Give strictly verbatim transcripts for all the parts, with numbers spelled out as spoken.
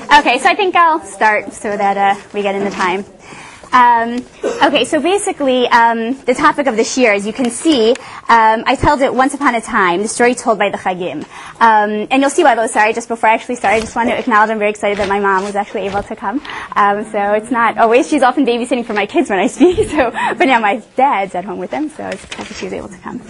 Okay, so I think I'll start so that uh, we get into time. Um, okay, so basically, um, the topic of this year, as you can see, um, I told it once upon a time, the story told by the Chagim. Um, and you'll see why I was sorry just before I actually started. I just wanted to acknowledge I'm very excited that my mom was actually able to come. Um, so it's not always, she's often babysitting for my kids when I speak, so, but now my dad's at home with them, so it's happy she was able to come.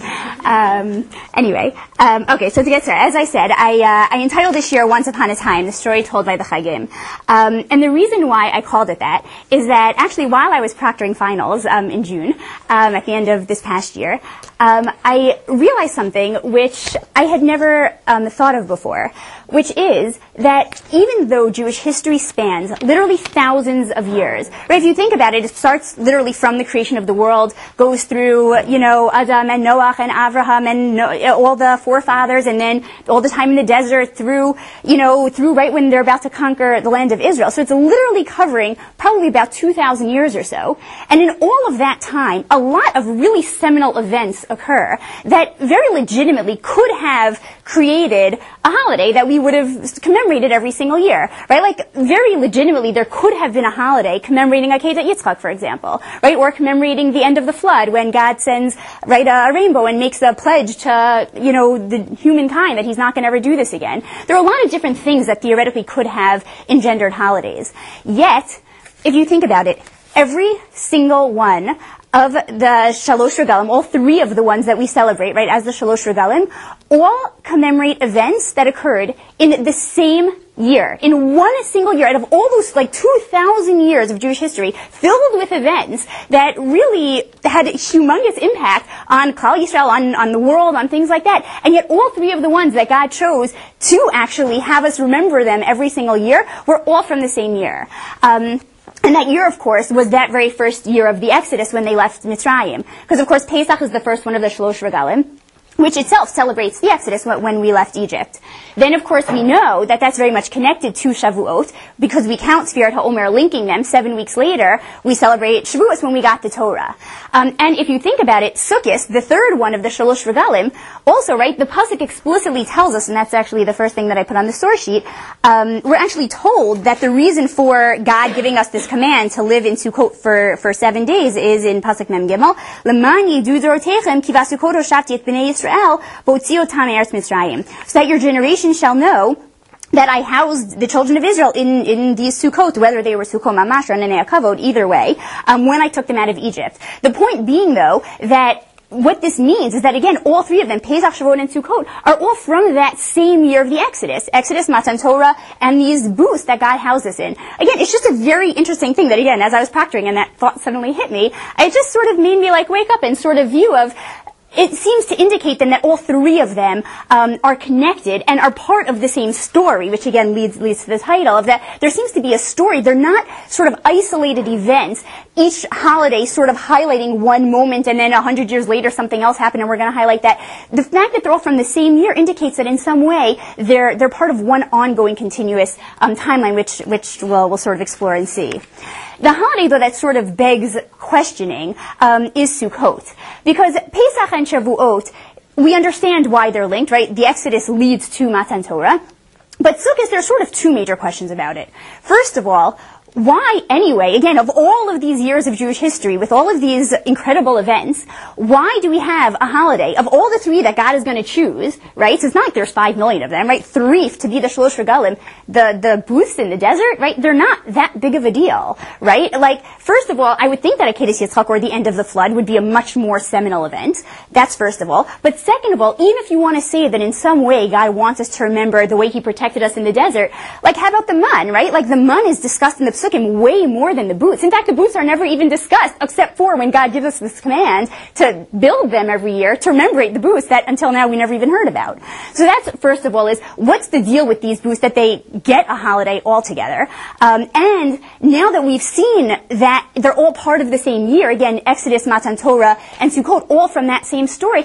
Um, anyway, um, okay, so to get started, as I said, I, uh, I entitled this year Once Upon a Time, the story told by the Chagim. Um, and the reason why I called it that is that actually while I was proctoring finals um, in June, um, at the end of this past year, um, I realized something which I had never um, thought of before, which is that even though Jewish history spans literally thousands of years, right? If you think about it, it starts literally from the creation of the world, goes through, you know, Adam and Noach and Avraham and no, all the forefathers, and then all the time in the desert through, you know, through right when they're about to conquer the land of Israel. So it's literally covering probably about two thousand years or so. And in all of that time, a lot of really seminal events occur that very legitimately could have created a holiday that we would have commemorated every single year, right? Like, very legitimately, there could have been a holiday commemorating Akedat Yitzchak, for example, right? Or commemorating the end of the flood when God sends, right, a, a rainbow and makes a pledge to, you know, the humankind that he's not going to ever do this again. There are a lot of different things that theoretically could have engendered holidays. Yet, if you think about it, every single one of the Shalosh Regalim, all three of the ones that we celebrate, right, as the Shalosh Regalim, all commemorate events that occurred in the same year. In one single year, out of all those, like, two thousand years of Jewish history, filled with events that really had humongous impact on Klal Yisrael, on, on the world, on things like that. And yet all three of the ones that God chose to actually have us remember them every single year were all from the same year. Um, And that year, of course, was that very first year of the Exodus when they left Mitzrayim. Because, of course, Pesach is the first one of the Shalosh Regalim, which itself celebrates the Exodus when we left Egypt. Then, of course, we know that that's very much connected to Shavuot, because we count Sfirat HaOmer linking them. Seven weeks later, we celebrate Shavuot when we got the Torah. Um, and if you think about it, Sukkot, the third one of the Shalosh Regalim, also, right, the Pasuk explicitly tells us, and that's actually the first thing that I put on the source sheet, um, we're actually told that the reason for God giving us this command to live in Sukkot for, for seven days is in Pasuk Mem Gimel, L'man yidu dorotechem ki v'Sukkot hoshavti et b'nei Yisrael b'otziyotam me'eretz Mitzrayim, so that your generation shall know that I housed the children of Israel in, in these Sukkot, whether they were Sukkot Mamash or Nenei Kavod, either way, um, when I took them out of Egypt. The point being, though, that what this means is that, again, all three of them, Pesach, Shavuot, and Sukkot, are all from that same year of the Exodus. Exodus, Matan Torah, and these booths that God housed us in. Again, it's just a very interesting thing that, again, as I was proctoring and that thought suddenly hit me, it just sort of made me, like, wake up and sort of view of, it seems to indicate then that all three of them um, are connected and are part of the same story, which again leads leads to the title of that. There seems to be a story. They're not sort of isolated events, each holiday sort of highlighting one moment, and then a hundred years later something else happened and we're going to highlight that. The fact that they're all from the same year indicates that in some way they're they're part of one ongoing continuous um, timeline, which which we'll, we'll sort of explore and see. The holiday, though, that sort of begs questioning um, is Sukkot. Because Pesach and Shavuot, we understand why they're linked, right? The Exodus leads to Matan Torah. But Sukkot, there are sort of two major questions about it. First of all, why anyway, again, of all of these years of Jewish history, with all of these incredible events, why do we have a holiday of all the three that God is going to choose, right? So it's not like there's five million of them, right? Three to be the Shalosh Regalim, the, the booths in the desert, right? They're not that big of a deal, right? Like, first of all, I would think that Akedat Yitzchak, or the end of the flood, would be a much more seminal event. That's first of all. But second of all, even if you want to say that in some way God wants us to remember the way he protected us in the desert, like, how about the man, right? Like, the man is discussed in the Psukim way more than the booths. In fact, the booths are never even discussed, except for when God gives us this command to build them every year to commemorate the booths that until now we never even heard about. So that's, first of all, is what's the deal with these booths that they get a holiday altogether? Um, and now that we've seen that they're all part of the same year, again, Exodus, Matan Torah, and Sukkot, all from that same story,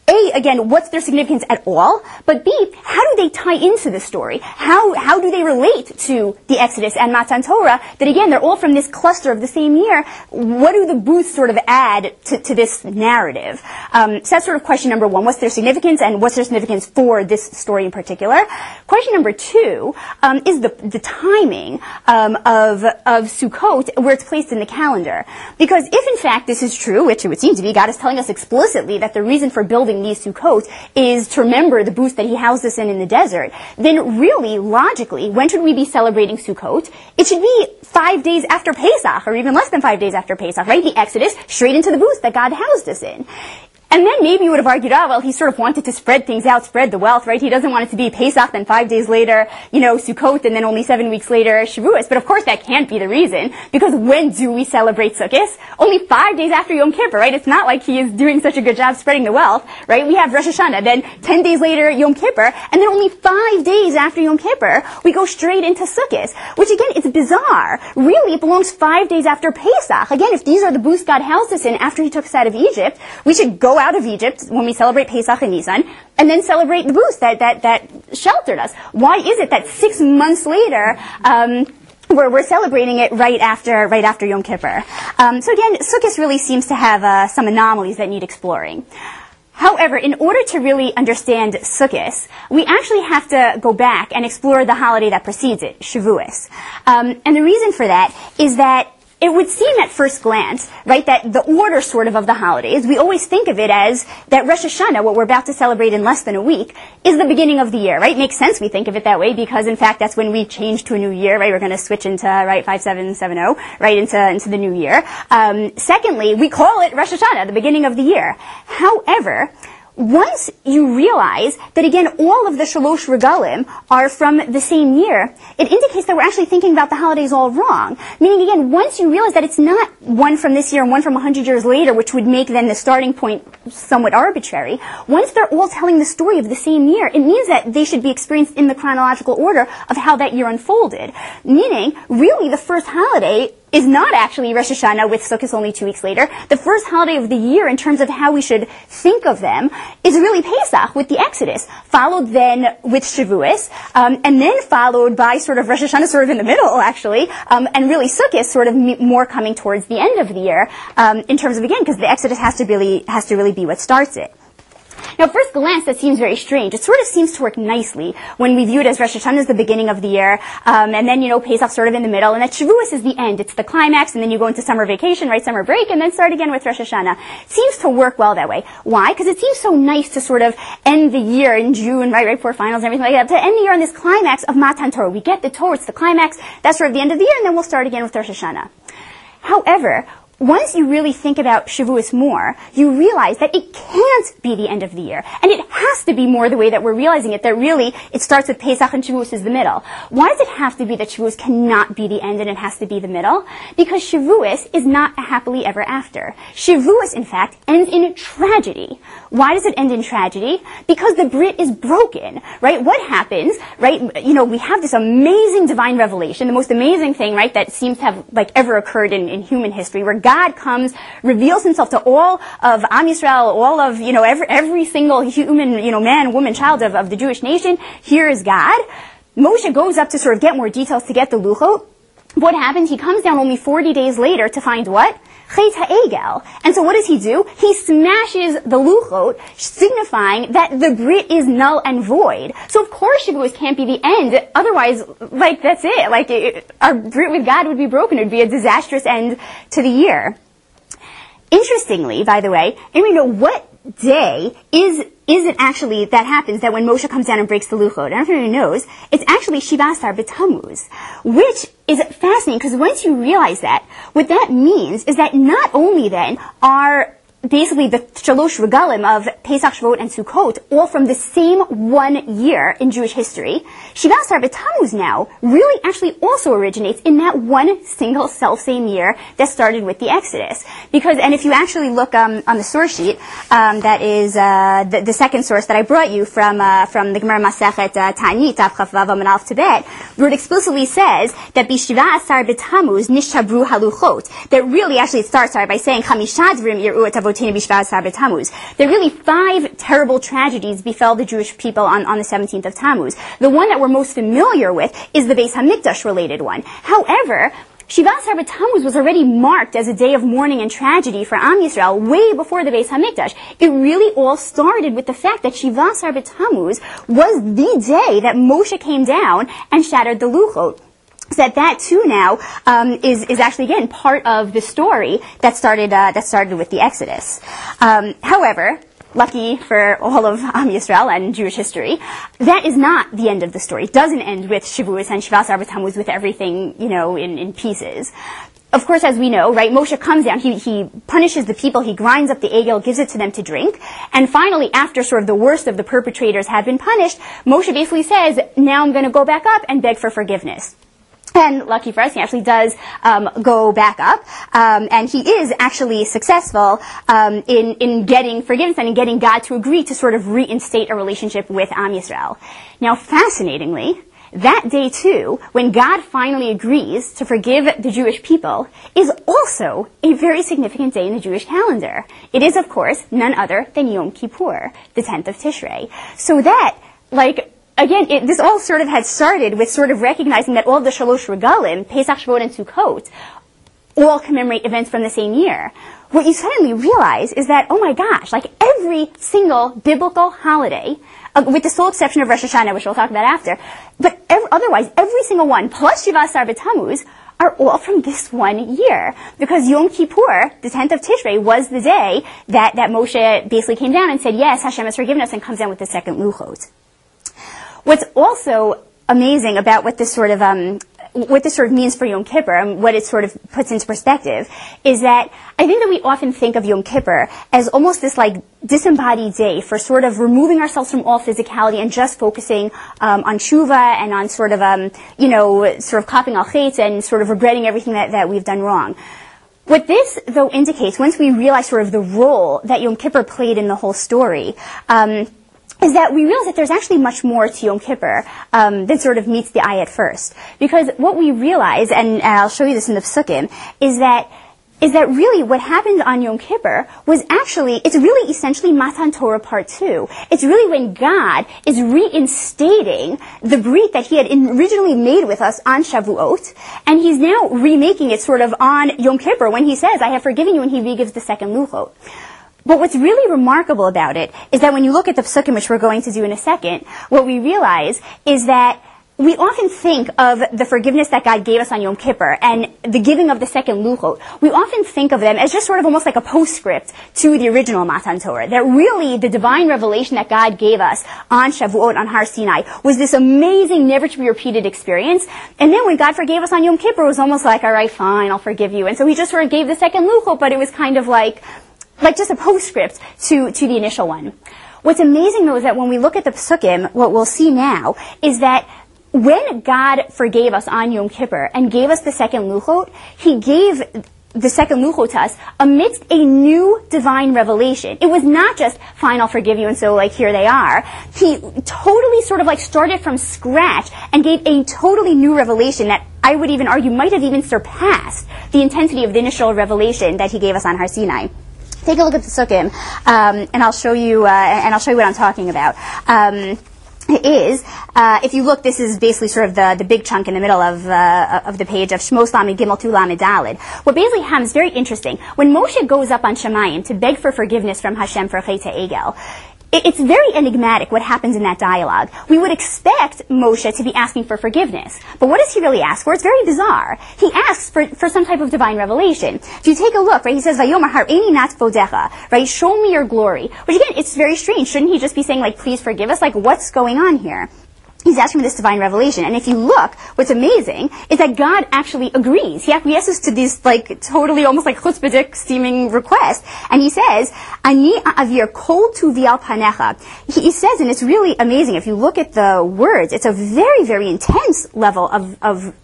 A, again, what's their significance at all? But B, how do they tie into the story? How how do they relate to the Exodus and Matan Torah? That again, they're all from this cluster of the same year. What do the booths sort of add to, to this narrative? Um, so that's sort of question number one. What's their significance, and what's their significance for this story in particular? Question number two um, is the the timing um, of of Sukkot, where it's placed in the calendar. Because if in fact this is true, which it would seem to be, God is telling us explicitly that the reason for building these Sukkot is to remember the booths that he housed us in in the desert, then really, logically, when should we be celebrating Sukkot? It should be five days after Pesach, or even less than five days after Pesach, right? The Exodus, straight into the booths that God housed us in. And then maybe you would have argued, oh, well, he sort of wanted to spread things out, spread the wealth, right? He doesn't want it to be Pesach, then five days later, you know, Sukkot, and then only seven weeks later, Shavuos. But of course that can't be the reason, because when do we celebrate Sukkot? Only five days after Yom Kippur, right? It's not like he is doing such a good job spreading the wealth, right? We have Rosh Hashanah, then ten days later, Yom Kippur, and then only five days after Yom Kippur, we go straight into Sukkot, which again, is bizarre. Really, it belongs five days after Pesach. Again, if these are the booths God housed us in after he took us out of Egypt, we should go out of Egypt when we celebrate Pesach and Nisan, and then celebrate the booths that, that, that sheltered us. Why is it that six months later, um, we're, we're celebrating it right after, right after Yom Kippur? Um, so again, Sukkot really seems to have uh, some anomalies that need exploring. However, in order to really understand Sukkot, we actually have to go back and explore the holiday that precedes it, Shavuos. Um, and the reason for that is that it would seem at first glance, right, that the order sort of of the holidays, we always think of it as that Rosh Hashanah, what we're about to celebrate in less than a week, is the beginning of the year, right? Makes sense we think of it that way because, in fact, that's when we change to a new year, right? We're going to switch into, right, five seven seven zero, right, into, into the new year. Um, secondly, we call it Rosh Hashanah, the beginning of the year. However, once you realize that, again, all of the Shalosh Regalim are from the same year, it indicates that we're actually thinking about the holidays all wrong. Meaning, again, once you realize that it's not one from this year and one from one hundred years later, which would make then the starting point somewhat arbitrary, once they're all telling the story of the same year, it means that they should be experienced in the chronological order of how that year unfolded. Meaning, really, the first holiday is not actually Rosh Hashanah, with Sukkot only two weeks later. The first holiday of the year, in terms of how we should think of them, is really Pesach, with the Exodus, followed then with Shavuos, um, and then followed by sort of Rosh Hashanah, sort of in the middle, actually, um, and really Sukkot, sort of m- more coming towards the end of the year, um, in terms of, again, because the Exodus has to really has to really be what starts it. Now, at first glance, that seems very strange. It sort of seems to work nicely when we view it as Rosh Hashanah is the beginning of the year, um, and then, you know, Pesach sort of in the middle, and that Shavuos is the end. It's the climax, and then you go into summer vacation, right, summer break, and then start again with Rosh Hashanah. It seems to work well that way. Why? Because it seems so nice to sort of end the year in June, right, right before finals and everything like that, to end the year on this climax of Matan Torah. We get the Torah, it's the climax, that's sort of the end of the year, and then we'll start again with Rosh Hashanah. However, once you really think about Shavuos more, you realize that it can't be the end of the year. And it has to be more the way that we're realizing it, that really it starts with Pesach and Shavuos is the middle. Why does it have to be that Shavuos cannot be the end and it has to be the middle? Because Shavuos is not a happily ever after. Shavuos, in fact, ends in tragedy. Why does it end in tragedy? Because the Brit is broken, right? What happens, right? You know, we have this amazing divine revelation, the most amazing thing, right, that seems to have, like, ever occurred in, in human history, where God comes, reveals himself to all of Am Yisrael, all of, you know, every, every single human, you know, man, woman, child of, of the Jewish nation. Here is God. Moshe goes up to sort of get more details to get the Luchot. What happens? He comes down only forty days later to find what? Chet HaEgel. And so what does he do? He smashes the Luchot, signifying that the Brit is null and void. So of course Shavuos can't be the end. Otherwise, like, that's it. Like, it, our Brit with God would be broken. It would be a disastrous end to the year. Interestingly, by the way, and we know what day is is it actually that happens, that when Moshe comes down and breaks the Luchot? And everyone knows, it's actually Shiva Asar B'Tammuz, which is fascinating, because once you realize that, what that means is that not only then are basically the Shalosh Regalim of Pesach, Shavuot, and Sukkot, all from the same one year in Jewish history, Shiva Asar B'Tammuz now really actually also originates in that one single self-same year that started with the Exodus. Because, and if you actually look um, on the source sheet, um, that is uh, the, the second source that I brought you from uh, from the Gemara Masechet uh, Ta'anit, Tav Chaf Vav Amud Aleph Tibet, where it explicitly says that B'Shiva Asar B'Tammuz Nishtabru Haluchot, that really actually it starts sorry, by saying Chamishadvrim Yir'u Et Avodat Tzarotenu b'Shvat Asar b'Tammuz. There are really five terrible tragedies befell the Jewish people on, on the seventeenth of Tammuz. The one that we're most familiar with is the Beis Hamikdash related one. However, Shivat Asar b'Tammuz was already marked as a day of mourning and tragedy for Am Yisrael way before the Beis Hamikdash. It really all started with the fact that Shivat Asar b'Tammuz was the day that Moshe came down and shattered the Luchot. So that that too now um, is is actually again part of the story that started uh, that started with the Exodus. Um, however, lucky for all of Am Yisrael and Jewish history, that is not the end of the story. It doesn't end with Shavuos and Shivat Asar b'Tammuz with everything, you know, in, in pieces. Of course, as we know, right, Moshe comes down, he, he punishes the people, he grinds up the egel, gives it to them to drink, and finally, after sort of the worst of the perpetrators have been punished, Moshe basically says, now I'm going to go back up and beg for forgiveness. And lucky for us, he actually does um, go back up, um, and he is actually successful um, in in getting forgiveness and in getting God to agree to sort of reinstate a relationship with Am Yisrael. Now, fascinatingly, that day too, when God finally agrees to forgive the Jewish people, is also a very significant day in the Jewish calendar. It is, of course, none other than Yom Kippur, the tenth of Tishrei. So that, like, Again, it, this all sort of had started with sort of recognizing that all of the Shalosh Regalim, Pesach, Shavuot, and Sukkot, all commemorate events from the same year. What you suddenly realize is that, oh my gosh, like every single biblical holiday, uh, with the sole exception of Rosh Hashanah, which we'll talk about after, but ev- otherwise, every single one, plus Shivat Asar b'Tammuz, are all from this one year. Because Yom Kippur, the tenth of Tishrei, was the day that, that Moshe basically came down and said, yes, Hashem has forgiven us, and comes down with the second Luchot. What's also amazing about what this sort of um, what this sort of means for Yom Kippur and what it sort of puts into perspective is that I think that we often think of Yom Kippur as almost this like disembodied day for sort of removing ourselves from all physicality and just focusing um, on tshuva and on sort of um, you know sort of kopping al chetz and sort of regretting everything that, that we've done wrong. What this, though, indicates, once we realize sort of the role that Yom Kippur played in the whole story, um, is that we realize that there's actually much more to Yom Kippur um, than sort of meets the eye at first. Because what we realize, and I'll show you this in the Psukim, is that is that really what happened on Yom Kippur was actually, it's really essentially Matan Torah Part two. It's really when God is reinstating the brit that he had originally made with us on Shavuot, and he's now remaking it sort of on Yom Kippur when he says, I have forgiven you, and he re-gives the second Luchot. But what's really remarkable about it is that when you look at the Psukim, which we're going to do in a second, what we realize is that we often think of the forgiveness that God gave us on Yom Kippur and the giving of the second Luchot. We often think of them as just sort of almost like a postscript to the original Matan Torah. That really the divine revelation that God gave us on Shavuot, on Har Sinai, was this amazing, never-to-be-repeated experience. And then when God forgave us on Yom Kippur, it was almost like, all right, fine, I'll forgive you. And so he just sort of gave the second Luchot, but it was kind of like, like just a postscript to, to the initial one. What's amazing, though, is that when we look at the Psukim, what we'll see now is that when God forgave us on Yom Kippur and gave us the second Luchot, he gave the second Luchot to us amidst a new divine revelation. It was not just, fine, I'll forgive you, and so, like, here they are. He totally sort of, like, started from scratch and gave a totally new revelation that I would even argue might have even surpassed the intensity of the initial revelation that he gave us on Har Sinai. Take a look at the Psukim, um, and I'll show you, uh, and I'll show you what I'm talking about. Um, is, uh, if you look, this is basically sort of the, the big chunk in the middle of, uh, of the page of Shmos Lamed Gimel Tu Lamed Daled. What basically happens is very interesting. When Moshe goes up on Shemayim to beg for forgiveness from Hashem for Chet HaEgel, it's very enigmatic what happens in that dialogue. We would expect Moshe to be asking for forgiveness. But what does he really ask for? It's very bizarre. He asks for, for some type of divine revelation. If you take a look, right, he says, Vayomar Hareini nat vodecha, right, show me your glory. Which again, it's very strange. Shouldn't he just be saying, like, please forgive us? Like, what's going on here? He's asking for this divine revelation. And if you look, what's amazing is that God actually agrees. He acquiesces to this, like, totally almost like chutzpahdik seeming request. And he says, Ani avir kol tuvi al panecha. He says, and it's really amazing, if you look at the words, it's a very, very intense level of, of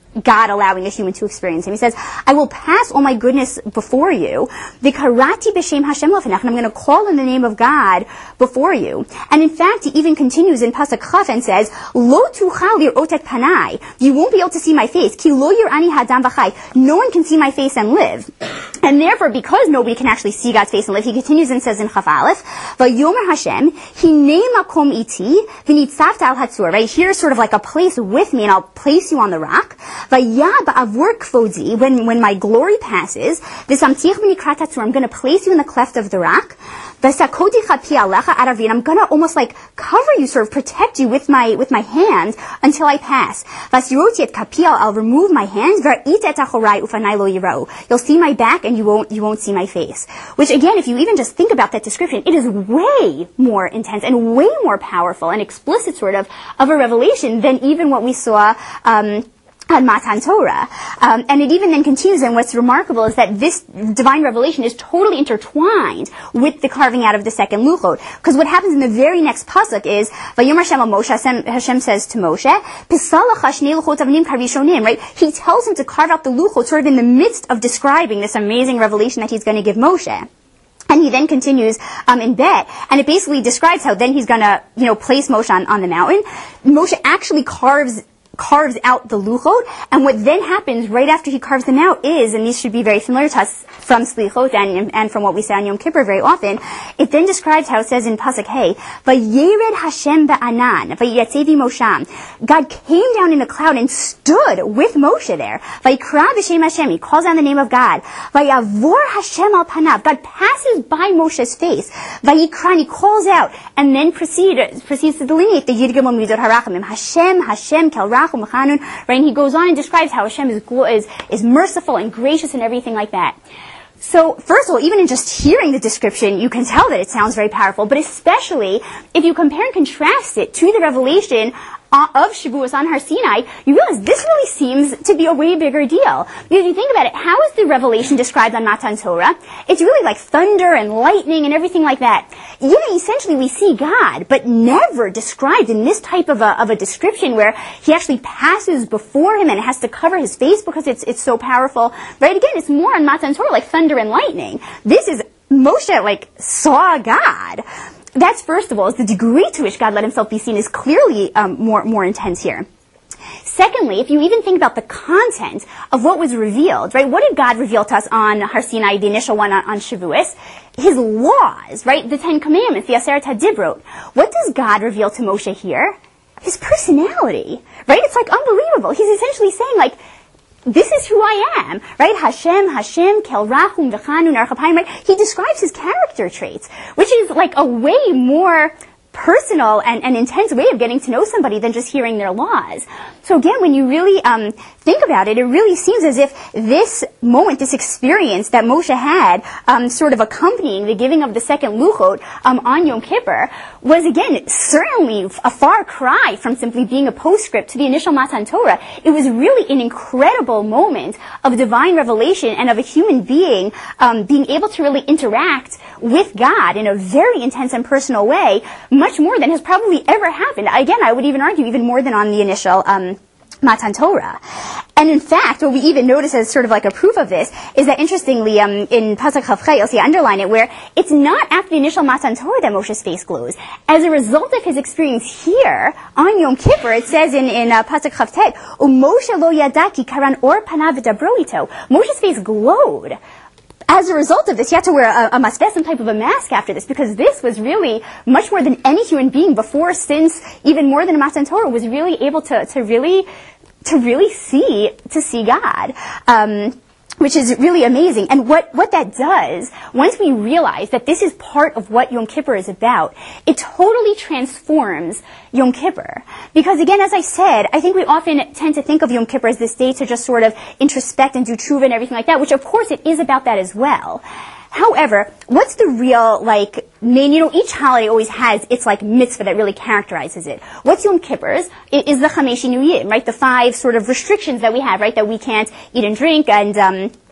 God allowing a human to experience him. He says, I will pass all my goodness before you. V'karati b'shem Hashem lefenach, and I'm going to call in the name of God before you. And in fact, he even continues in Pasuk Chaf and says, Lo tuchal lir'ot et panai. You won't be able to see my face. Ki lo yir'ani hadam v'chai. No one can see my face and live. And therefore, because nobody can actually see God's face and live, he continues and says in Chaf Aleph, V'yomer Hashem, hinei makom iti, v'nitzavta al hatzur. Right? Here's sort of like a place with me, and I'll place you on the rock. Vayah ba'avur kvodi, when when my glory passes, v'samtich b'nikrat hatzur, I'm going to place you in the cleft of the rock. V'sakoti chapi alecha aravi, and I'm going to almost like cover you, sort of protect you with my with my hand until I pass. V'asiroti et kapi, I'll remove my hand. V'ra'it et achorai ufanai lo yirau. You'll see my back and you won't you won't see my face. Which again, if you even just think about that description, it is way more intense and way more powerful and explicit sort of of a revelation than even what we saw um on Matan Torah. Um, and it even then continues, and what's remarkable is that this divine revelation is totally intertwined with the carving out of the second luchot. Because what happens in the very next pasuk is, Vayomer Hashem al Moshe, Hashem, Hashem says to Moshe, Pisalacha shnei luchot avnim karishonim, right? He tells him to carve out the luchot sort of in the midst of describing this amazing revelation that he's going to give Moshe. And he then continues um, in Bet, and it basically describes how then he's going to, you know, place Moshe on, on the mountain. Moshe actually carves carves out the luchot, and what then happens right after he carves them out is, and these should be very familiar to us from Slichot and, and from what we say on Yom Kippur very often, it then describes how it says in Pasuk Hey, Vayered Hashem ba'anan, Vayetzevi Moshe. God came down in a cloud and stood with Moshe there. Vayikra b'shem Hashem, he calls on the name of God. Vayavor Hashem al panav, God passes by Moshe's face. Vayikra, he calls out, and then proceed, proceeds to delineate the Yid Gimel Midot HaRachamim. Hashem, Hashem, Kel Rach, right? And he goes on and describes how Hashem is, is, is merciful and gracious and everything like that. So, first of all, even in just hearing the description, you can tell that it sounds very powerful, but especially if you compare and contrast it to the revelation of Shavuos on Har Sinai, you realize this really seems to be a way bigger deal. Because if you think about it, how is the revelation described on Matan Torah? It's really like thunder and lightning and everything like that. Yeah, essentially we see God, but never described in this type of a, of a description where he actually passes before him and has to cover his face because it's, it's so powerful. Right? Again, it's more on Matan Torah like thunder and lightning. This is Moshe, like, saw God. That's, first of all, is the degree to which God let himself be seen is clearly um, more more intense here. Secondly, if you even think about the content of what was revealed, right? What did God reveal to us on Har Sinai, the initial one on, on Shavuos? His laws, right? The Ten Commandments, the Aseret HaDibrot. What does God reveal to Moshe here? His personality, right? It's like unbelievable. He's essentially saying, like, this is who I am, right? Hashem, Hashem, Kel Rachum, V'chanun, Archapayim, right? He describes his character traits, which is like a way more personal and, and intense way of getting to know somebody than just hearing their laws. So again, when you really um, think about it, it really seems as if this moment, this experience that Moshe had, um, sort of accompanying the giving of the second luchot um, on Yom Kippur, was again certainly a far cry from simply being a postscript to the initial Matan Torah. It was really an incredible moment of divine revelation and of a human being um, being able to really interact with God in a very intense and personal way, much more than has probably ever happened. Again, I would even argue even more than on the initial um, Matan Torah. And in fact, what we even notice as sort of like a proof of this is that interestingly, um, in Pasuk Chavchay, you'll see I underline it, where it's not after the initial Matan Torah that Moshe's face glows. As a result of his experience here on Yom Kippur, it says in, in uh, Pasuk Chavtet, U'Moshe lo yadaki karan or panav v'dabro ito. Moshe's face glowed. As a result of this, you had to wear a, a maskeh, some type of a mask after this, because this was really much more than any human being before, since, even more than a Matan Torah, was really able to, to really, to really see, to see God. Um, which is really amazing. And what, what that does, once we realize that this is part of what Yom Kippur is about, it totally transforms Yom Kippur. Because again, as I said, I think we often tend to think of Yom Kippur as this day to just sort of introspect and do tshuva and everything like that, which of course it is about that as well. However, what's the real, like, main, you know, each holiday always has its, like, mitzvah that really characterizes it. What's Yom Kippur's? It is the Chamesh Inuyim, right? The five sort of restrictions that we have, right? That we can't eat and drink and, um,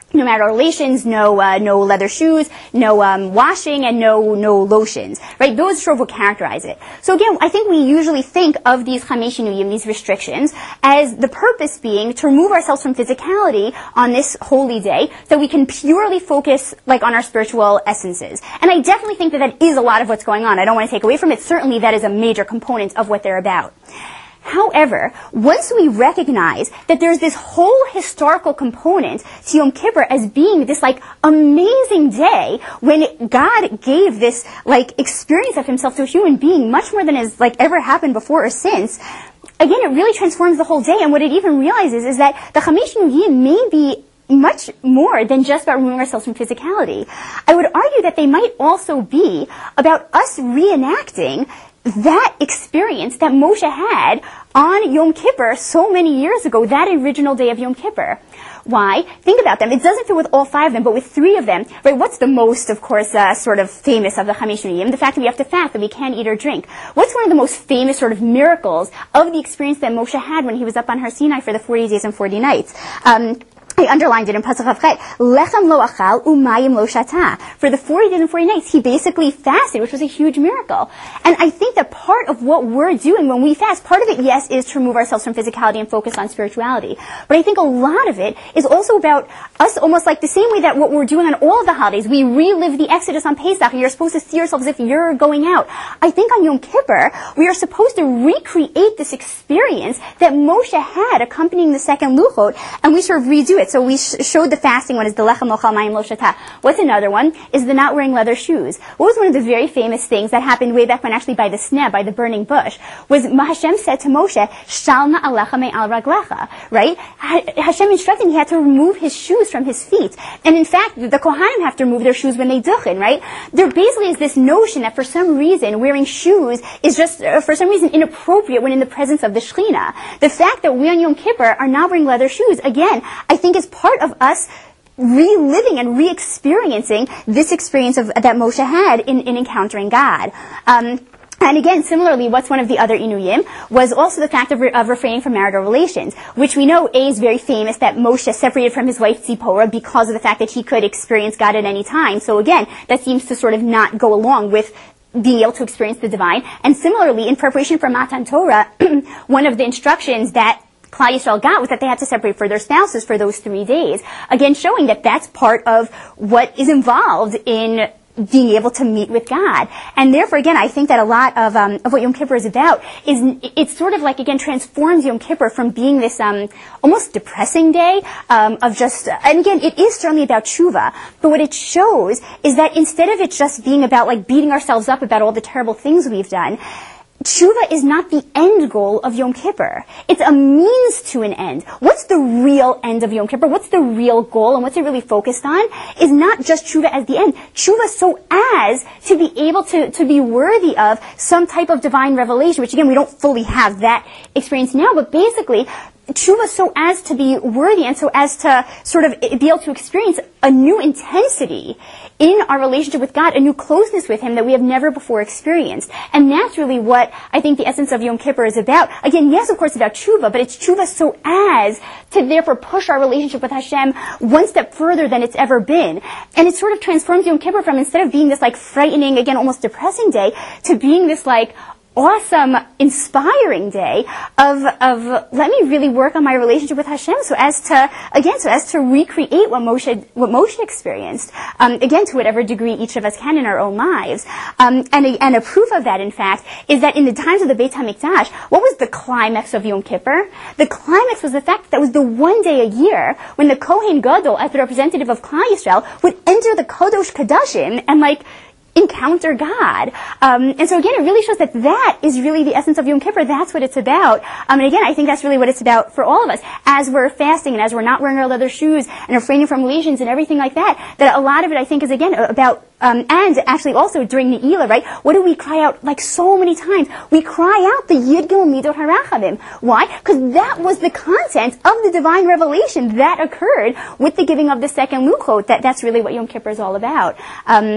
no marital relations, no uh, no leather shoes, no um, washing, and no no lotions, right? Those are sort of what characterize it. So again, I think we usually think of these chamesh inuyim, these restrictions, as the purpose being to remove ourselves from physicality on this holy day, so we can purely focus like on our spiritual essences. And I definitely think that that is a lot of what's going on. I don't want to take away from it. Certainly, that is a major component of what they're about. However, once we recognize that there's this whole historical component to Yom Kippur as being this like amazing day when God gave this like experience of himself to a human being much more than has like ever happened before or since, again, it really transforms the whole day. And what it even realizes is that the Chamesh Inuyim may be much more than just about removing ourselves from physicality. I would argue that they might also be about us reenacting that experience that Moshe had on Yom Kippur so many years ago, that original day of Yom Kippur. Why? Think about them. It doesn't fit with all five of them, but with three of them, right? What's the most, of course, uh, sort of famous of the Chamesh Inuyim? The fact that we have to fast, that we can't eat or drink. What's one of the most famous sort of miracles of the experience that Moshe had when he was up on Har Sinai for the forty days and forty nights? Um, I underlined it in Pasuk Chet. Lechem lo achal umayim lo shata. For the forty days and forty nights, he basically fasted, which was a huge miracle. And I think that part of what we're doing when we fast, part of it, yes, is to remove ourselves from physicality and focus on spirituality. But I think a lot of it is also about us almost like the same way that what we're doing on all of the holidays. We relive the Exodus on Pesach, and you're supposed to see yourself as if you're going out. I think on Yom Kippur, we are supposed to recreate this experience that Moshe had accompanying the second Luchot, and we sort of redo it. So we sh- showed the fasting one is the lechem lo chal mayim lo shata. What's another one? Is the not wearing leather shoes. What was one of the very famous things that happened way back when, actually by the sneh, by the burning bush, was Hashem said to Moshe, Shal na'alecha me'al raglecha, right? Ha- Hashem instructed him he had to remove his shoes from his feet. And in fact, the Kohanim have to remove their shoes when they duchen, right? There basically is this notion that for some reason wearing shoes is just, uh, for some reason, inappropriate when in the presence of the Shekhinah. The fact that we on Yom Kippur are not wearing leather shoes, again, I think is part of us reliving and re-experiencing this experience of, that Moshe had in, in encountering God. Um, And again, similarly, what's one of the other Inuyim was also the fact of, re- of refraining from marital relations, which we know A is very famous, that Moshe separated from his wife Zipporah because of the fact that he could experience God at any time. So again, that seems to sort of not go along with being able to experience the divine. And similarly, in preparation for Matan Torah, one of the instructions that Klal Yisrael got was that they had to separate for their spouses for those three days. Again, showing that that's part of what is involved in being able to meet with God. And therefore, again, I think that a lot of um, of what Yom Kippur is about is, it's sort of like, again, transforms Yom Kippur from being this um, almost depressing day um, of just, and again, it is certainly about tshuva, but what it shows is that instead of it just being about like beating ourselves up about all the terrible things we've done, tshuva is not the end goal of Yom Kippur. It's a means to an end. What's the real end of Yom Kippur? What's the real goal, and what's it really focused on? Is not just tshuva as the end. Tshuva so as to be able to, to be worthy of some type of divine revelation, which again, we don't fully have that experience now, but basically, tshuva so as to be worthy and so as to sort of be able to experience a new intensity in our relationship with God, a new closeness with Him that we have never before experienced. And that's really what I think the essence of Yom Kippur is about. Again, yes, of course, about tshuva, but it's tshuva so as to therefore push our relationship with Hashem one step further than it's ever been. And it sort of transforms Yom Kippur from, instead of being this like frightening, again, almost depressing day, to being this like awesome, inspiring day of, of, let me really work on my relationship with Hashem so as to, again, so as to recreate what Moshe, what Moshe experienced, um, again, to whatever degree each of us can in our own lives. Um, and, a, and a proof of that, in fact, is that in the times of the Beit HaMikdash, what was the climax of Yom Kippur? The climax was the fact that that was the one day a year when the Kohen Gadol, as the representative of Klal Yisrael, would enter the Kodesh Kodashim and, like, encounter God. Um, and so again, it really shows that that is really the essence of Yom Kippur. That's what it's about. Um, and again, I think that's really what it's about for all of us. As we're fasting and as we're not wearing our leather shoes and refraining from relations and everything like that, that a lot of it, I think, is again about, um, and actually also during Ne'ilah, right? What do we cry out like so many times? We cry out the Yid Gimel Midot HaRachamim. Why? Because that was the content of the divine revelation that occurred with the giving of the second Luchot. That, that's really what Yom Kippur is all about. Um,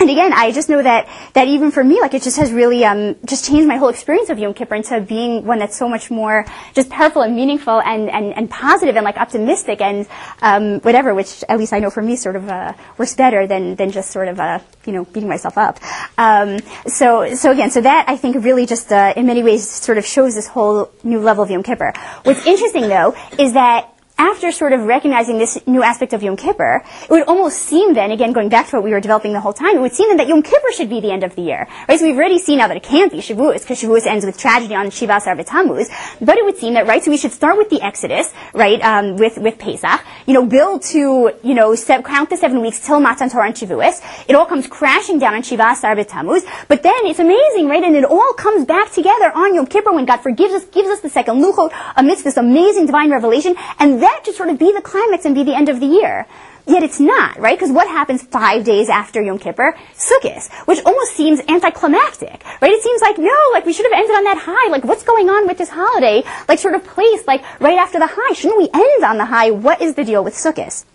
And again, I just know that, that even for me, like, it just has really, um, just changed my whole experience of Yom Kippur into being one that's so much more just powerful and meaningful and, and, and positive and, like, optimistic and, um, whatever, which at least I know for me sort of, uh, works better than, than just sort of, uh, you know, beating myself up. Um, so, so again, so that I think really just, uh, in many ways sort of shows this whole new level of Yom Kippur. What's interesting, though, is that after sort of recognizing this new aspect of Yom Kippur, it would almost seem then, again, going back to what we were developing the whole time, it would seem then that Yom Kippur should be the end of the year. Right? So we've already seen now that it can't be Shavuos, because Shavuos ends with tragedy on Shiva Asar B'Tammuz. But it would seem that, right, so we should start with the Exodus, right, um, with, with Pesach, you know, build to, you know, se- count the seven weeks till Matan Torah and Shavuos. It all comes crashing down on Shiva Asar B'Tammuz. But then it's amazing, right, and it all comes back together on Yom Kippur when God forgives us, gives us the second Luchot amidst this amazing divine revelation, and that should sort of be the climax and be the end of the year. Yet it's not, right? Because what happens five days after Yom Kippur? Sukkot, which almost seems anticlimactic, right? It seems like, no, like we should have ended on that high. Like, what's going on with this holiday? Like, sort of placed, like, right after the high. Shouldn't we end on the high? What is the deal with Sukkot?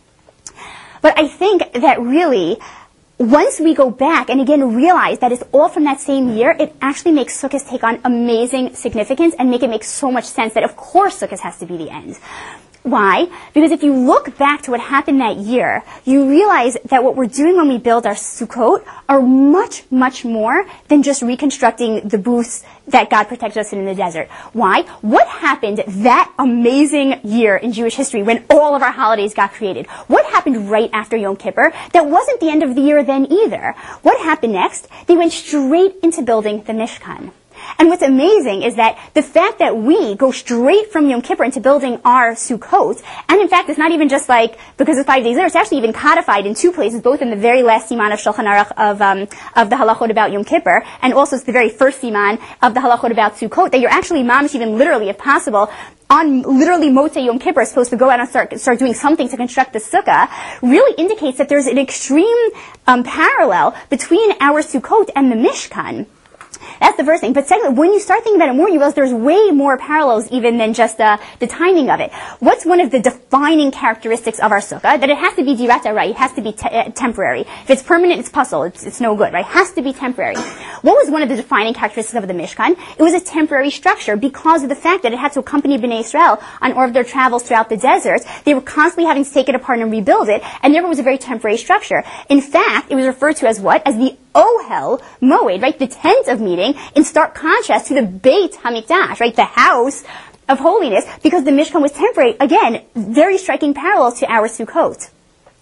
But I think that really, once we go back and again realize that it's all from that same year, it actually makes Sukkot take on amazing significance and make it make so much sense that, of course, Sukkot has to be the end. Why? Because if you look back to what happened that year, you realize that what we're doing when we build our Sukkot are much, much more than just reconstructing the booths that God protected us in, in the desert. Why? What happened that amazing year in Jewish history when all of our holidays got created? What happened right after Yom Kippur that wasn't the end of the year then either? What happened next? They went straight into building the Mishkan. And what's amazing is that the fact that we go straight from Yom Kippur into building our Sukkot, and in fact, it's not even just like because it's five days later, it's actually even codified in two places, both in the very last siman of Shulchan Aruch of, um, of the halachot about Yom Kippur, and also it's the very first siman of the halachot about Sukkot, that you're actually mamish even literally, if possible, on literally Motzei Yom Kippur, supposed to go out and start, start doing something to construct the sukkah, really indicates that there's an extreme um, parallel between our Sukkot and the Mishkan. That's the first thing. But secondly, when you start thinking about it more, you realize there's way more parallels even than just uh, the timing of it. What's one of the defining characteristics of our sukkah? That it has to be dirat aray. It has to be te- uh, temporary. If it's permanent, it's puzzle. It's, it's no good, right? It has to be temporary. What was one of the defining characteristics of the Mishkan? It was a temporary structure because of the fact that it had to accompany Bnei Israel on all of their travels throughout the desert. They were constantly having to take it apart and rebuild it, and therefore it was a very temporary structure. In fact, it was referred to as what? As the Ohel Moed, right? The tent of meeting, in stark contrast to the Beit HaMikdash, right? The house of holiness, because the Mishkan was temporary. Again, very striking parallel to our Sukkot.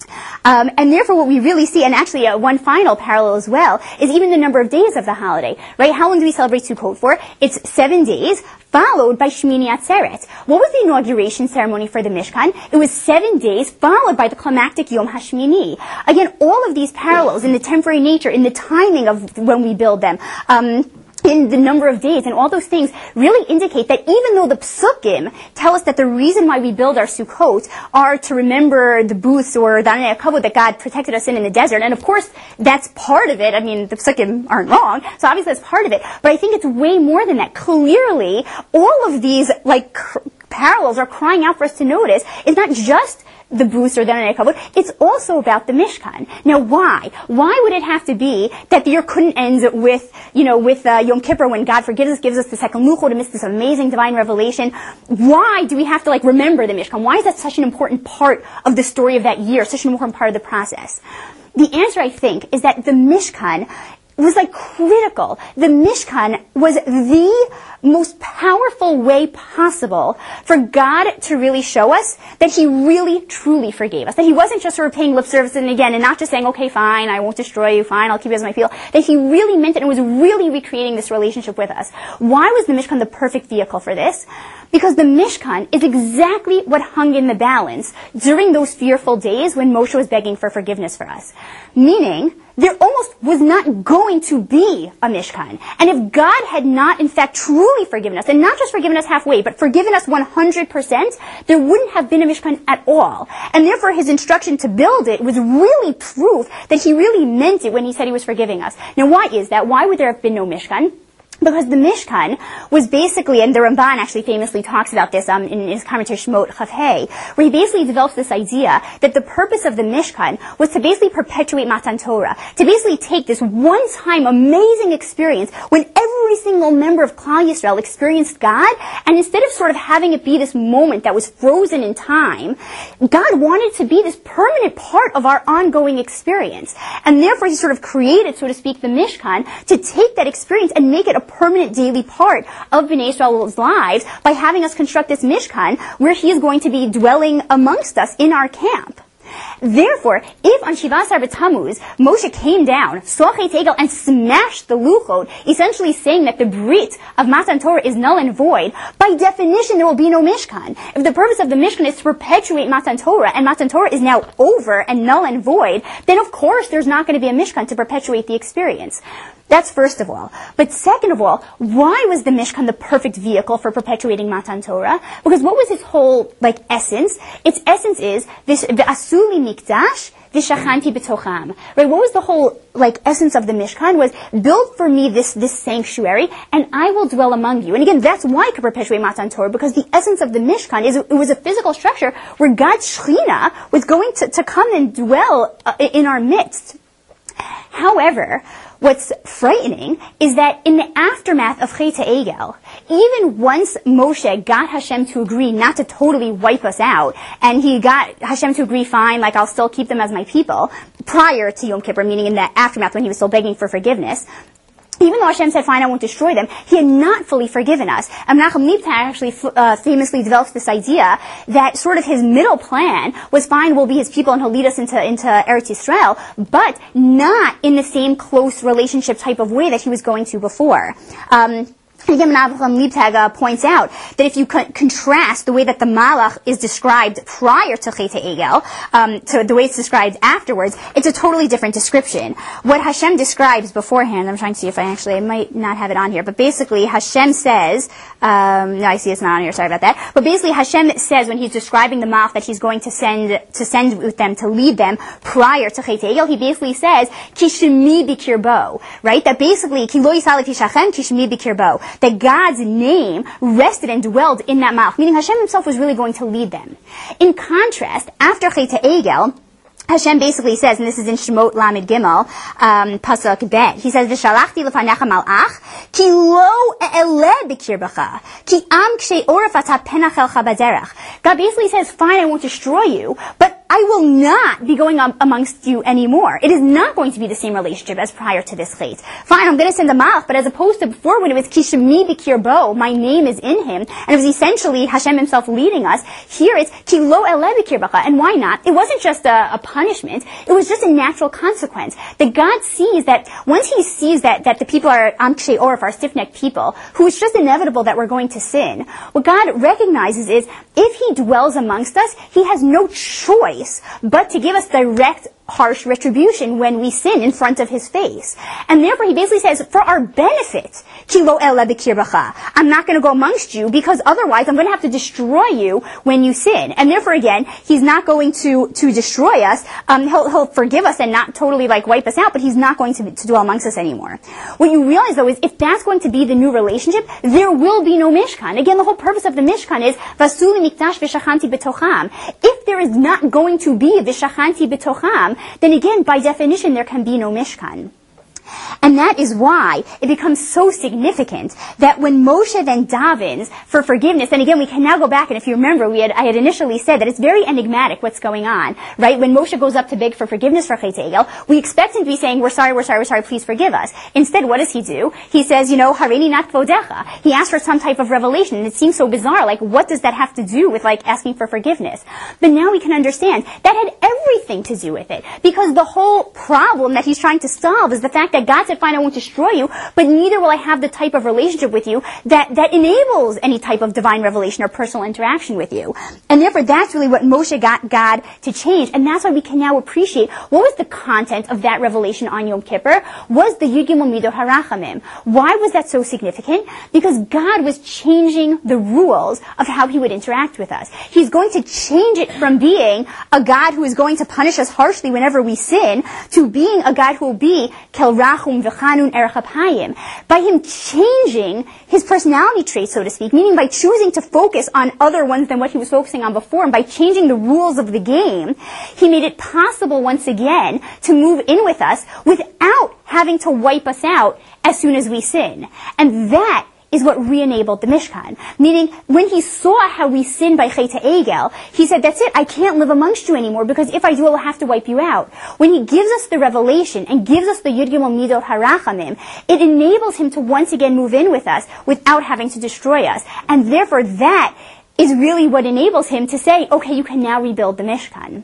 Um, and therefore what we really see, and actually uh, one final parallel as well, is even the number of days of the holiday, right? How long do we celebrate Sukkot for? It's seven days, followed by Shmini Atzeret. What was the inauguration ceremony for the Mishkan? It was seven days, followed by the climactic Yom HaShmini. Again, all of these parallels in the temporary nature, in the timing of when we build them, um, in the number of days, and all those things really indicate that even though the psukim tell us that the reason why we build our Sukkot are to remember the booths or the Anei HaKavod that God protected us in in the desert, and of course that's part of it. I mean, the psukim aren't wrong, so obviously that's part of it. But I think it's way more than that. Clearly, all of these like cr- parallels are crying out for us to notice. It's not just the booths or the Anei HaKavod, it's also about the Mishkan. Now, why? Why would it have to be that the year couldn't end with, you know, with uh, Yom Kippur when God forgives us, gives us the second Luchot amidst this amazing divine revelation? Why do we have to, like, remember the Mishkan? Why is that such an important part of the story of that year, such an important part of the process? The answer, I think, is that the Mishkan was like critical. The Mishkan was the most powerful way possible for God to really show us that He really, truly forgave us. That He wasn't just sort of paying lip service and again, and not just saying, okay, fine, I won't destroy you, fine, I'll keep you as my people. That He really meant it and was really recreating this relationship with us. Why was the Mishkan the perfect vehicle for this? Because the Mishkan is exactly what hung in the balance during those fearful days when Moshe was begging for forgiveness for us. Meaning, there almost was not going to be a Mishkan. And if God had not, in fact, truly forgiven us, and not just forgiven us halfway, but forgiven us one hundred percent, there wouldn't have been a Mishkan at all. And therefore, His instruction to build it was really proof that He really meant it when He said He was forgiving us. Now, why is that? Why would there have been no Mishkan? Because the Mishkan was basically, and the Ramban actually famously talks about this um, in his commentary Shemot Chav Hey, where he basically develops this idea that the purpose of the Mishkan was to basically perpetuate Matan Torah, to basically take this one-time amazing experience when every single member of Klal Yisrael experienced God, and instead of sort of having it be this moment that was frozen in time, God wanted to be this permanent part of our ongoing experience. And therefore he sort of created, so to speak, the Mishkan to take that experience and make it a permanent daily part of Bnei Yisrael's lives by having us construct this Mishkan where he is going to be dwelling amongst us in our camp. Therefore, if on Shiva Asar B'Tammuz, Moshe came down, saw Chet Egel, and smashed the Luchot, essentially saying that the Brit of Matan Torah is null and void, by definition there will be no Mishkan. If the purpose of the Mishkan is to perpetuate Matan Torah, and Matan Torah is now over and null and void, then of course there's not going to be a Mishkan to perpetuate the experience. That's first of all. But second of all, why was the Mishkan the perfect vehicle for perpetuating Matan Torah? Because what was its whole, like, essence? Its essence is, this, v'asuli mikdash, v'shachanti b'tocham. Right, what was the whole, like, essence of the Mishkan? Was, build for me this, this sanctuary, and I will dwell among you. And again, that's why it could perpetuate Matan Torah, because the essence of the Mishkan is, it was a physical structure where God's Shekhinah was going to, to come and dwell uh, in our midst. However, what's frightening is that in the aftermath of Chet Egel, even once Moshe got Hashem to agree not to totally wipe us out, and he got Hashem to agree, fine, like I'll still keep them as my people, prior to Yom Kippur, meaning in the aftermath when he was still begging for forgiveness, even though Hashem said, fine, I won't destroy them, he had not fully forgiven us. And Menachem Leibtag actually uh, famously develops this idea that sort of his middle plan was, fine, we'll be his people and he'll lead us into, into Eretz Yisrael, but not in the same close relationship type of way that he was going to before. Um, Again, Menachem Leibtag uh, points out that if you co- contrast the way that the Malach is described prior to Chet Egel um, to the way it's described afterwards, it's a totally different description. What Hashem describes beforehand, I'm trying to see if I actually, I might not have it on here, but basically Hashem says, um, no, I see it's not on here, sorry about that, but basically Hashem says when he's describing the Malach that he's going to send, to send with them, to lead them prior to Chet Egel, he basically says, Ki shemi b'kirbo, right? That basically, Ki lo yisal tishachem, Ki shemi b'kirbo. That God's name rested and dwelled in that Malach, meaning Hashem himself was really going to lead them. In contrast, after Chet Egel, Hashem basically says, and this is in Shemot Lamed Gimel, um, Pasuk Bet, he says, V'shalachti lefanecha malach, ki lo e'eleh b'kirbecha, ki am kshei oref ata penach elcha b'derech. God basically says, fine, I won't destroy you, but I will not be going up amongst you anymore. It is not going to be the same relationship as prior to this chait. Fine, I'm going to send a malach, but as opposed to before when it was kishemi b'kirbo, my name is in him, and it was essentially Hashem himself leading us, here it's ki lo eleh b'kirbecha. And why not? It wasn't just a, a punishment, it was just a natural consequence. That God sees that, once he sees that, that the people are am kshei oref, are stiff-necked people, who it's just inevitable that we're going to sin, what God recognizes is, if he dwells amongst us, he has no choice but to give us direct, harsh retribution when we sin in front of his face. And therefore he basically says, for our benefit, ki lo eleh b'kirbecha, I'm not going to go amongst you because otherwise I'm going to have to destroy you when you sin. And therefore again, he's not going to, to destroy us. Um, he'll, he'll forgive us and not totally like wipe us out, but he's not going to, to dwell amongst us anymore. What you realize though is if that's going to be the new relationship, there will be no Mishkan. Again, the whole purpose of the Mishkan is Vasuli mikdash v'shachanti b'tocham. If there is not going to be v'shachanti b'tocham, then again, by definition, there can be no Mishkan. And that is why it becomes so significant that when Moshe then davens for forgiveness, and again, we can now go back, and if you remember, we had, I had initially said that it's very enigmatic what's going on, right? When Moshe goes up to beg for forgiveness for Chet Egel, we expect him to be saying, we're sorry, we're sorry, we're sorry, please forgive us. Instead, what does he do? He says, you know, Hareini nat kvodecha. He asks for some type of revelation, and it seems so bizarre, like, what does that have to do with, like, asking for forgiveness? But now we can understand that had everything to do with it, because the whole problem that he's trying to solve is the fact that God said, fine, I won't destroy you, but neither will I have the type of relationship with you that, that enables any type of divine revelation or personal interaction with you. And therefore, that's really what Moshe got God to change, and that's why we can now appreciate what was the content of that revelation on Yom Kippur, was the Yud Gimel Midot HaRachamim. Why was that so significant? Because God was changing the rules of how he would interact with us. He's going to change it from being a God who is going to punish us harshly whenever we sin, to being a God who will be Kel Rachum Hayom v'chanun erech hapayim. By him changing his personality traits, so to speak, meaning by choosing to focus on other ones than what he was focusing on before, and by changing the rules of the game, he made it possible once again to move in with us without having to wipe us out as soon as we sin. And that is what re-enabled the Mishkan. Meaning, when he saw how we sinned by Chet HaEgel, he said, that's it, I can't live amongst you anymore, because if I do, I'll have to wipe you out. When he gives us the revelation and gives us the Yud Gimel Midot HaRachamim, it enables him to once again move in with us without having to destroy us. And therefore, that is really what enables him to say, okay, you can now rebuild the Mishkan.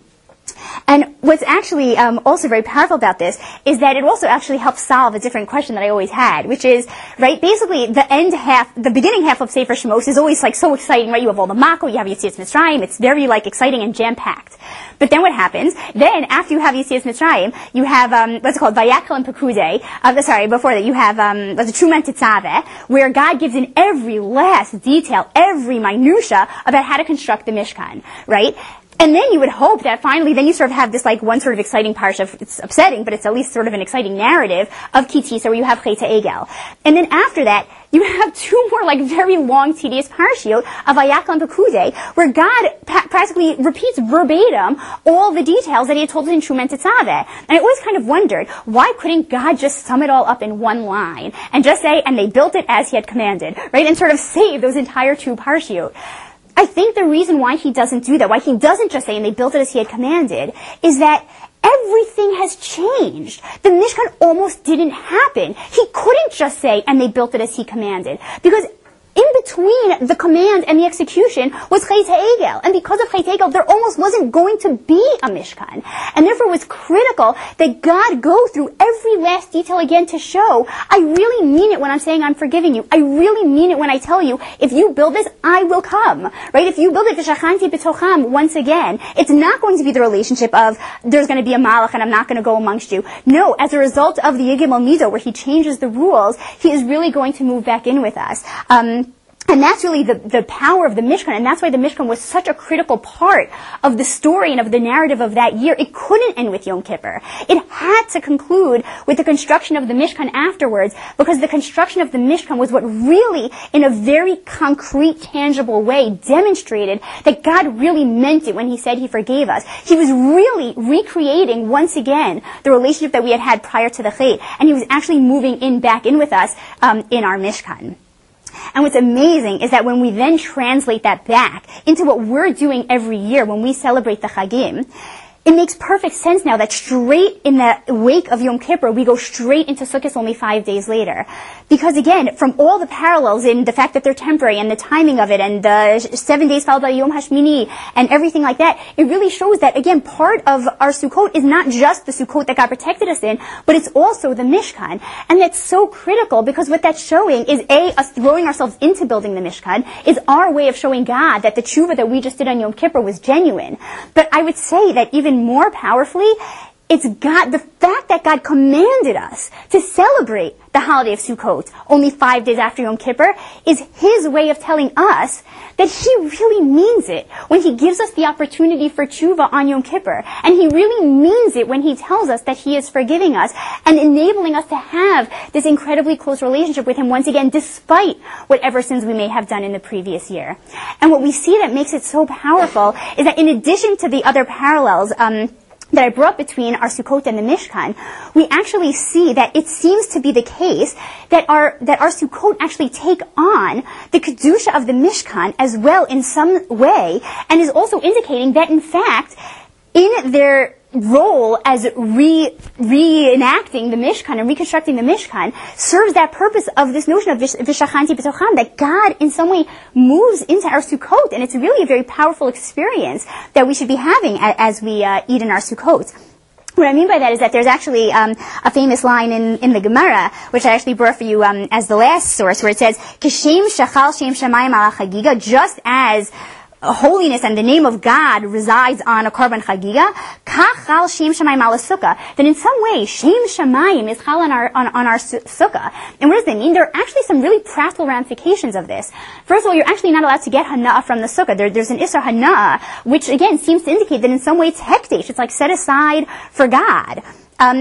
And what's actually um, also very powerful about this is that it also actually helps solve a different question that I always had, which is, right, basically the end half, the beginning half of Sefer Shmos is always like so exciting, right? You have all the Mako, you have Yetzias Mitzrayim, it's very like exciting and jam-packed. But then what happens? Then after you have Yetzias Mitzrayim, you have um, what's called Vayakhel and Pekudei. Uh, sorry, before that you have um, the Truman Tetzaveh, where God gives in every last detail, every minutia about how to construct the Mishkan, right? And then you would hope that finally, then you sort of have this like one sort of exciting parsha. It's upsetting, but it's at least sort of an exciting narrative of Ki Tisa, where you have Chet HaEgel. And then after that, you have two more like very long, tedious parshiot of Vayakhel and Pekudei, where God pa- practically repeats verbatim all the details that he had told us in Truman Tetzaveh. And I always kind of wondered, why couldn't God just sum it all up in one line and just say, and they built it as he had commanded, right? And sort of save those entire two parshiot. I think the reason why he doesn't do that, why he doesn't just say, and they built it as he had commanded, is that everything has changed. The Mishkan almost didn't happen. He couldn't just say, and they built it as he commanded. Because in between the command and the execution was Chet HaEgel. And because of Chet HaEgel, there almost wasn't going to be a Mishkan. And therefore it was critical that God go through every last detail again to show, I really mean it when I'm saying I'm forgiving you. I really mean it when I tell you, if you build this, I will come. Right? If you build it, V'shachanti b'tocham, once again, it's not going to be the relationship of, there's going to be a malach and I'm not going to go amongst you. No, as a result of the Yud Gimel Midot, where he changes the rules, he is really going to move back in with us. Um, And that's really the, the power of the Mishkan, and that's why the Mishkan was such a critical part of the story and of the narrative of that year. It couldn't end with Yom Kippur. It had to conclude with the construction of the Mishkan afterwards, because the construction of the Mishkan was what really, in a very concrete, tangible way, demonstrated that God really meant it when he said he forgave us. He was really recreating, once again, the relationship that we had had prior to the Chet, and he was actually moving in back in with us um, in our Mishkan. And what's amazing is that when we then translate that back into what we're doing every year when we celebrate the Chagim, it makes perfect sense now that straight in the wake of Yom Kippur, we go straight into Sukkot only five days later. Because again, from all the parallels in the fact that they're temporary and the timing of it and the seven days followed by Yom Hashmini and everything like that, it really shows that, again, part of our Sukkot is not just the Sukkot that God protected us in, but it's also the Mishkan. And that's so critical because what that's showing is, A, us throwing ourselves into building the Mishkan, is our way of showing God that the tshuva that we just did on Yom Kippur was genuine. But I would say that even more powerfully, it's God, the fact that God commanded us to celebrate the holiday of Sukkot only five days after Yom Kippur is his way of telling us that he really means it when he gives us the opportunity for tshuva on Yom Kippur. And he really means it when he tells us that he is forgiving us and enabling us to have this incredibly close relationship with him once again, despite whatever sins we may have done in the previous year. And what we see that makes it so powerful is that in addition to the other parallels, um, that I brought between our Sukkot and the Mishkan, we actually see that it seems to be the case that our that our Sukkot actually take on the Kedusha of the Mishkan as well in some way, and is also indicating that in fact, in their role as re, reenacting the Mishkan and reconstructing the Mishkan serves that purpose of this notion of V'shachanti b'tocham, that God in some way moves into our Sukkot, and it's really a very powerful experience that we should be having as we uh, eat in our Sukkot. What I mean by that is that there's actually um, a famous line in, in the Gemara, which I actually brought for you um, as the last source, where it says, Kishem shachal shem shamayim ala chagiga, just as holiness and the name of God resides on a korban chagiga, kach chal shem shamayim ala sukkah, then in some way, shem shamayim is chal on our, on, on our su- sukkah. And what does that mean? There are actually some really practical ramifications of this. First of all, you're actually not allowed to get hana'ah from the sukkah. There, there's an isser hana'ah, which again seems to indicate that in some way it's hekdesh. It's like set aside for God. Um,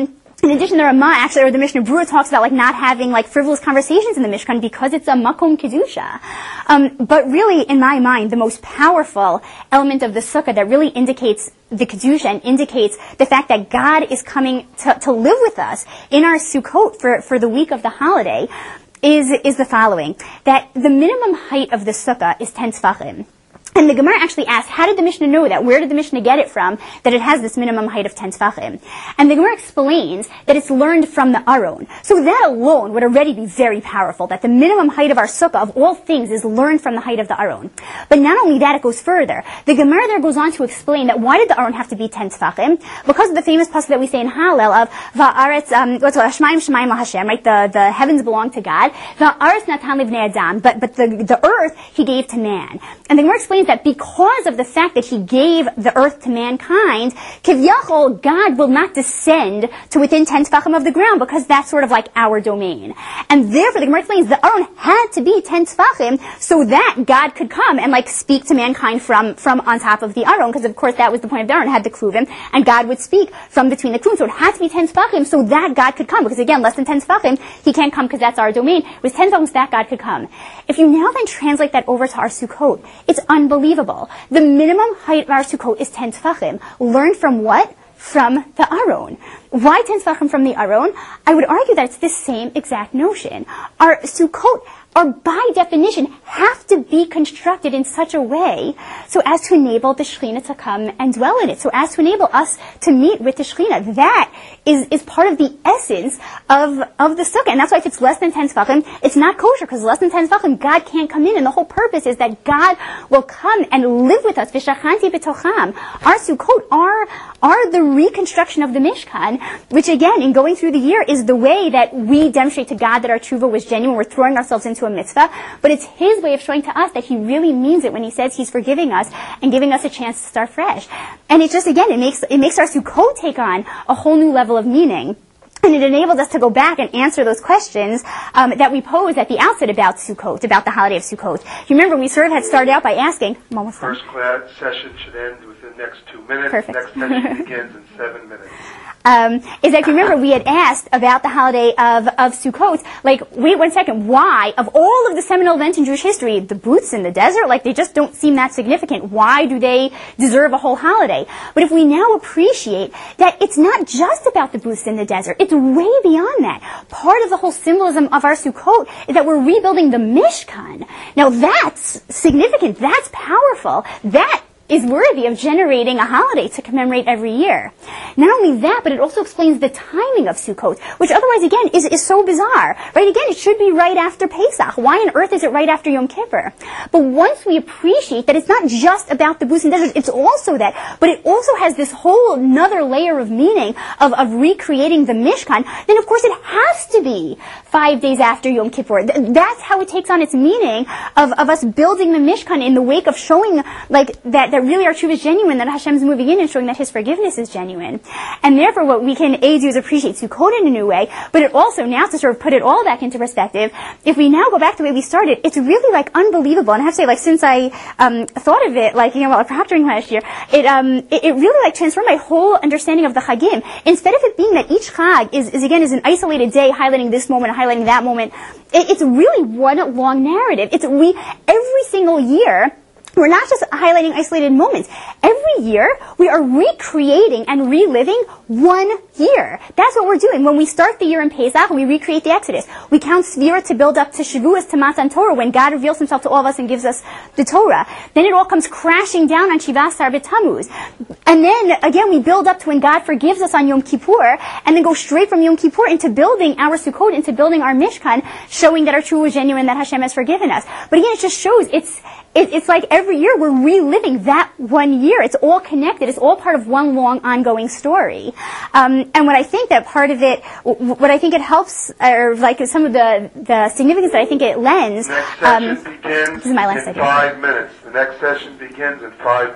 In addition, the Ramah actually, or the Mishnah Berurah talks about like not having like frivolous conversations in the Mishkan because it's a makom kedusha. Um, but really, in my mind, the most powerful element of the sukkah that really indicates the kedusha and indicates the fact that God is coming to, to live with us in our sukkot for for the week of the holiday is is the following: that the minimum height of the sukkah is ten tefachim. And the Gemara actually asked, how did the Mishnah know that? Where did the Mishnah get it from that it has this minimum height of ten tefachim? And the Gemara explains that it's learned from the Aron. So that alone would already be very powerful, that the minimum height of our sukkah of all things is learned from the height of the Aron. But not only that, it goes further. The Gemara there goes on to explain that why did the Aron have to be ten tefachim? Because of the famous pasuk that we say in Hallel of Va'aretz, um, what's it, Shemaim Shemaim LaHashem, right? The, the heavens belong to God. Va'aretz natan livnei Adam. But, but the, the earth he gave to man. And the Gemara explains that because of the fact that he gave the earth to mankind, Kivyachol, God will not descend to within ten tefachim of the ground because that's sort of like our domain. And therefore, the Gemara explains the Aron had to be ten tefachim so that God could come and like speak to mankind from, from on top of the Aron, because of course that was the point of the Aron, had the kluvim, and God would speak from between the kluvim. So it had to be ten tefachim so that God could come, because again, less than ten tefachim, he can't come because that's our domain. It was ten tefachim so that God could come. If you now then translate that over to our sukkot, it's unbelievable. The minimum height of our sukkot is ten tefachim. Learned from what? From the Aron. Why ten tefachim from the Aron? I would argue that it's the same exact notion. Our sukkot are by definition have to be constructed in such a way so as to enable the Shekhinah to come and dwell in it, so as to enable us to meet with the Shekhinah. That is, is part of the essence of, of the sukkah. And that's why if it's less than ten tefachim, it's not kosher, because less than ten tefachim, God can't come in. And the whole purpose is that God will come and live with us. V'shachanti b'tocham. Our sukkot are, are the reconstruction of the Mishkan, which again, in going through the year, is the way that we demonstrate to God that our tshuva was genuine. We're throwing ourselves into a mitzvah, but it's his way of showing to us that he really means it when he says he's forgiving us and giving us a chance to start fresh. And it just, again, it makes, it makes our sukkot take on a whole new level of meaning. And it enables us to go back and answer those questions um, that we posed at the outset about Sukkot, about the holiday of Sukkot. You remember we sort of had started out by asking, I'm almost done. First class session should end within the next two minutes. Perfect. Next session begins in seven minutes. Um, is that, if you remember, we had asked about the holiday of, of Sukkot, like, wait one second, why, of all of the seminal events in Jewish history, the booths in the desert, like, they just don't seem that significant. Why do they deserve a whole holiday? But if we now appreciate that it's not just about the booths in the desert, it's way beyond that. Part of the whole symbolism of our Sukkot is that we're rebuilding the Mishkan. Now that's significant, that's powerful, that is worthy of generating a holiday to commemorate every year. Not only that, but it also explains the timing of Sukkot, which otherwise, again, is, is so bizarre. Right? Again, it should be right after Pesach. Why on earth is it right after Yom Kippur? But once we appreciate that it's not just about the booths and deserts, it's also that, but it also has this whole another layer of meaning of, of recreating the Mishkan, then of course it has to be five days after Yom Kippur. That's how it takes on its meaning of, of us building the Mishkan in the wake of showing like that, that really our truth is genuine, that Hashem is moving in and showing that His forgiveness is genuine. And therefore what we can A do is appreciate Sukkot in a new way, but it also, now to sort of put it all back into perspective, if we now go back to the way we started, it's really like unbelievable. And I have to say, like, since I um, thought of it, like, you know, while proctoring last year, it, um, it, it really like transformed my whole understanding of the Chagim. Instead of it being that each Chag is, is again, is an isolated day highlighting this moment, highlighting that moment, it, it's really one long narrative. It's, we, every single year, we're not just highlighting isolated moments. Every year, we are recreating and reliving one year. That's what we're doing. When we start the year in Pesach, we recreate the Exodus. We count Sfira to build up to Shavuos, to Matan Torah, when God reveals Himself to all of us and gives us the Torah. Then it all comes crashing down on Shivas Asar B'Tammuz. And then, again, we build up to when God forgives us on Yom Kippur, and then go straight from Yom Kippur into building our Sukkot, into building our Mishkan, showing that our true was genuine, that Hashem has forgiven us. But again, it just shows, it's, it, it's like every year we're reliving that one year. It's all connected. It's all part of one long ongoing story. Um, and what I think that part of it, what I think it helps, or like some of the, the significance that I think it lends. The next session um, begins this is my last in idea. five minutes. The next session begins in five minutes.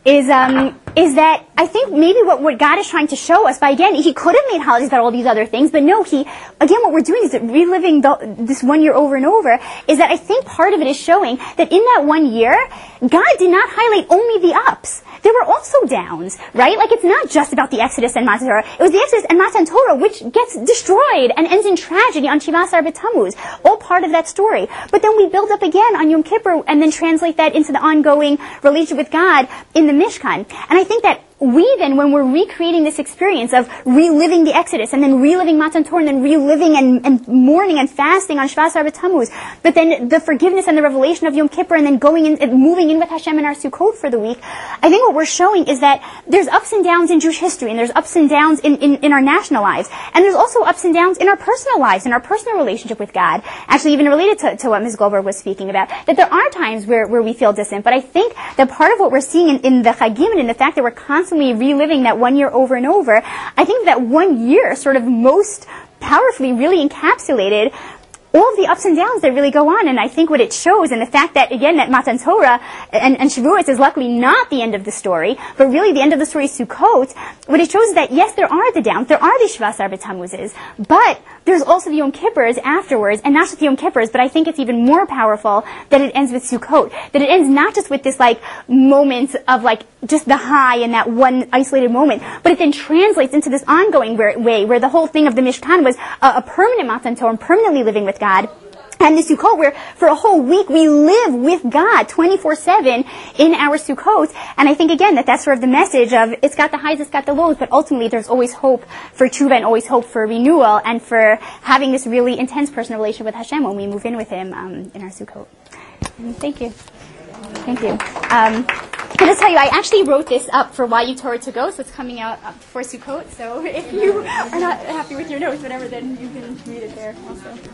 is um, is that I think maybe what, what God is trying to show us by, again, he could have made holidays about all these other things, but no, he, again, what we're doing is that reliving the, this one year over and over, is that I think part of it is showing that in that one year, God did not highlight only the ups. There were also downs, right? Like, it's not just about the Exodus and Matan Torah. It was the Exodus and Matan Torah, which gets destroyed and ends in tragedy on Shiva Asar B'Tammuz. All part of that story. But then we build up again on Yom Kippur and then translate that into the ongoing relationship with God in the Mishkan. And I think that we then, when we're recreating this experience of reliving the Exodus and then reliving Matan Torah and then reliving and, and mourning and fasting on Shiva Asar B'Tammuz, but then the forgiveness and the revelation of Yom Kippur and then going in and moving in with Hashem in our Sukkot for the week, I think what we're showing is that there's ups and downs in Jewish history and there's ups and downs in, in, in our national lives. And there's also ups and downs in our personal lives, in our personal relationship with God. Actually, even related to, to what Miz Goldberg was speaking about, that there are times where, where we feel distant. But I think that part of what we're seeing in, in the Chagim and in the fact that we're constantly reliving that one year over and over, I think that one year sort of most powerfully really encapsulated all of the ups and downs that really go on. And I think what it shows, and the fact that, again, that Matan Torah and, and Shavuot is luckily not the end of the story, but really the end of the story is Sukkot, what it shows is that, yes, there are the downs, there are the Shiva Asar B'Tammuzes, but there's also the Yom Kippurs afterwards, and not just the Yom Kippurs, but I think it's even more powerful that it ends with Sukkot, that it ends not just with this, like, moment of, like, just the high in that one isolated moment, but it then translates into this ongoing way, where the whole thing of the Mishkan was a, a permanent Matan Torah, permanently living with God. God. And the Sukkot, where for a whole week we live with God twenty-four seven in our Sukkot. And I think, again, that that's sort of the message of it's got the highs, it's got the lows, but ultimately there's always hope for tshuva and always hope for renewal and for having this really intense personal relationship with Hashem when we move in with Him um, in our Sukkot. Thank you. Thank you. Um, I'll just tell you, I actually wrote this up for Y U Torah to go, so it's coming out for Sukkot. So if you are not happy with your notes, whatever, then you can read it there also.